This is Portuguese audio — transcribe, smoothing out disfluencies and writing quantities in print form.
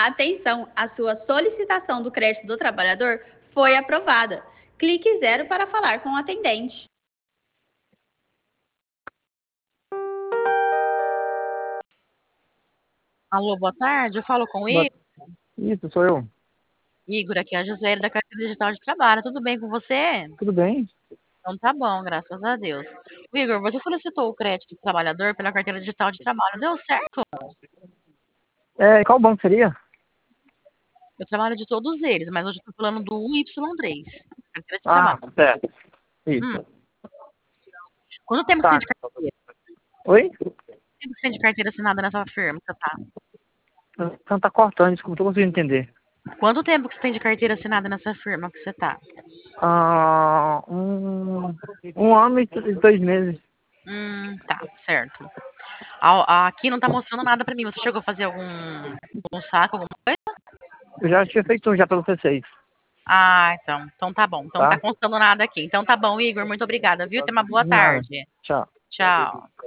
Atenção, a sua solicitação do crédito do trabalhador foi aprovada. Clique 0 para falar com o atendente. Alô, boa tarde. Eu falo com o Boa- Igor. Isso, sou eu. Igor, aqui é a Gisele da Carteira Digital de Trabalho. Tudo bem com você? Tudo bem? Então tá bom, graças a Deus. Igor, você solicitou o crédito do trabalhador pela Carteira Digital de Trabalho. Deu certo? Qual banco seria? Eu trabalho de todos eles, mas hoje eu tô falando do Y3, Carteira de Ah, Trabalho. certo. Hum. Isso. Quanto tempo que você tem Tá. de carteira? Oi? Quanto tempo que você tem de carteira assinada nessa firma que você tá? Então tá cortando, desculpa, não tô conseguindo entender. Quanto tempo que você tem de carteira assinada nessa firma que você tá? Um ano e 2 meses. Tá, certo. Aqui não tá mostrando nada pra mim. Você chegou a fazer algum saco, alguma coisa? Eu já tinha feito um já pelo C6, Ah, então. Então tá bom. Então não tá tá? constando nada aqui. Então tá bom, Igor. Muito obrigada, viu? Tenha uma boa De nada. tarde. Tchau. Tchau.